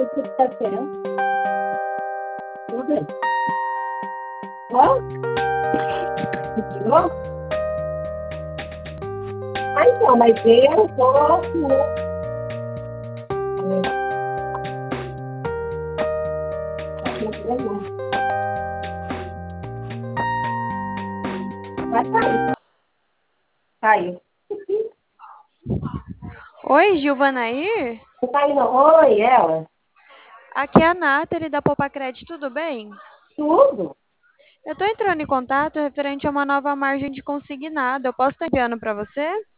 o que está querendo. Tudo bem. Ó, tirou? Ah, então, mas eu posso. Vai sair. Caiu. Oi, Gilvanair? Não caiu, não. Oi, ela. Aqui é a Nathalie da Popacred, tudo bem? Tudo? Eu estou entrando em contato referente a uma nova margem de consignado. Eu posso estar enviando para você?